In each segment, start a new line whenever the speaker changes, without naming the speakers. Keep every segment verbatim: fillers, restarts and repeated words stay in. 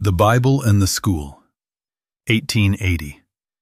The Bible and the School, eighteen eighty.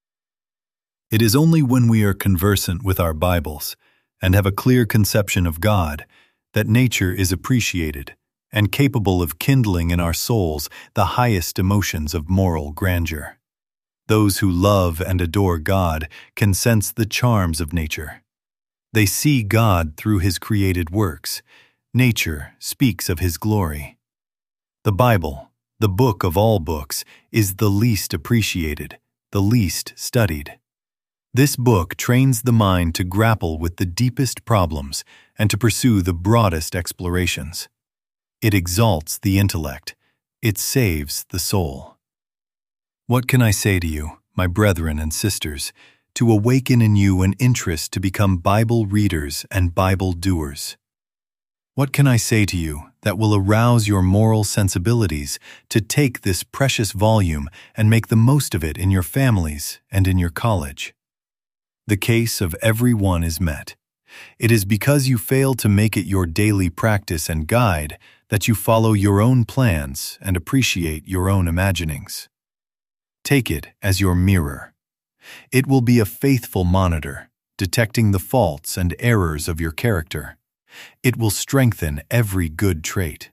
It is only when we are conversant with our Bibles and have a clear conception of God that nature is appreciated and capable of kindling in our souls the highest emotions of moral grandeur. Those who love and adore God can sense the charms of nature. They see God through His created works. Nature speaks of His glory. The Bible, the book of all books, is the least appreciated, the least studied. This book trains the mind to grapple with the deepest problems and to pursue the broadest explorations. It exalts the intellect. It saves the soul. What can I say to you, my brethren and sisters, to awaken in you an interest to become Bible readers and Bible doers? What can I say to you that will arouse your moral sensibilities to take this precious volume and make the most of it in your families and in your college? The case of every one is met. It is because you fail to make it your daily practice and guide that you follow your own plans and appreciate your own imaginings. Take it as your mirror. It will be a faithful monitor, detecting the faults and errors of your character. It will strengthen every good trait.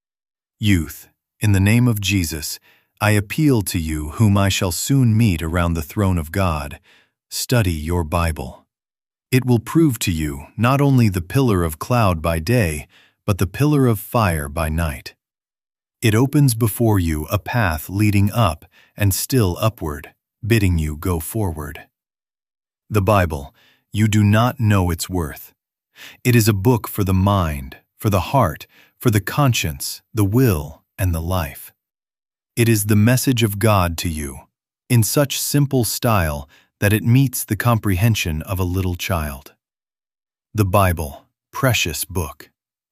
Youth, in the name of Jesus, I appeal to you whom I shall soon meet around the throne of God. Study your Bible. It will prove to you not only the pillar of cloud by day, but the pillar of fire by night. It opens before you a path leading up and still upward, bidding you go forward. The Bible, you do not know its worth. It is a book for the mind, for the heart, for the conscience, the will, and the life. It is the message of God to you, in such simple style that it meets the comprehension of a little child. The Bible, precious book.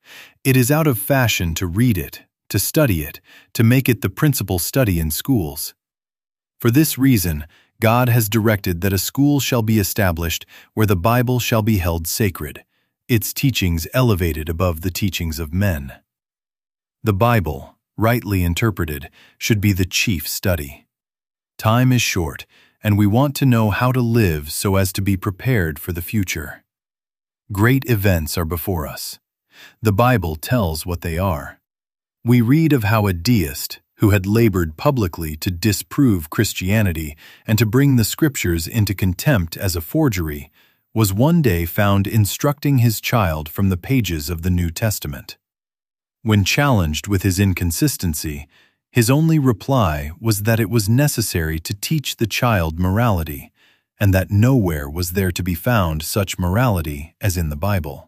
It is out of fashion to read it, to study it, to make it the principal study in schools. For this reason, God has directed that a school shall be established where the Bible shall be held sacred, its teachings elevated above the teachings of men. The Bible, rightly interpreted, should be the chief study. Time is short, and we want to know how to live so as to be prepared for the future. Great events are before us. The Bible tells what they are. We read of how a deist, who had labored publicly to disprove Christianity and to bring the Scriptures into contempt as a forgery, was one day found instructing his child from the pages of the New Testament. When challenged with his inconsistency, his only reply was that it was necessary to teach the child morality, and that nowhere was there to be found such morality as in the Bible.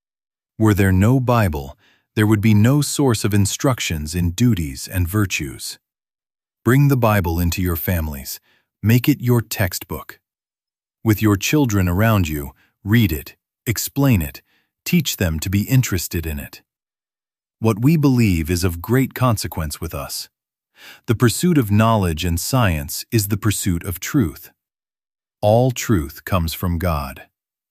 Were there no Bible, there would be no source of instructions in duties and virtues. Bring the Bible into your families. Make it your textbook. With your children around you, read it, explain it, teach them to be interested in it. What we believe is of great consequence with us. The pursuit of knowledge and science is the pursuit of truth. All truth comes from God.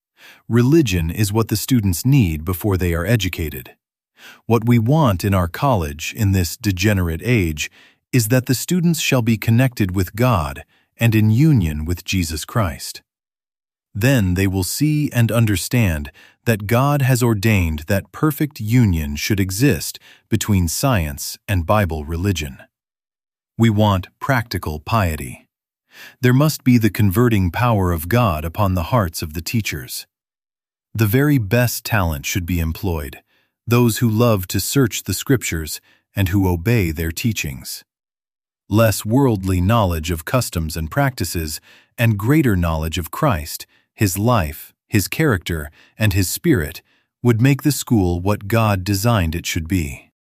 Religion is what the students need before they are educated. What we want in our college in this degenerate age is that the students shall be connected with God and in union with Jesus Christ. Then they will see and understand that God has ordained that perfect union should exist between science and Bible religion. We want practical piety. There must be the converting power of God upon the hearts of the teachers. The very best talent should be employed, those who love to search the Scriptures and who obey their teachings. Less worldly knowledge of customs and practices and greater knowledge of Christ, His life, His character, and His Spirit would make the school what God designed it should be.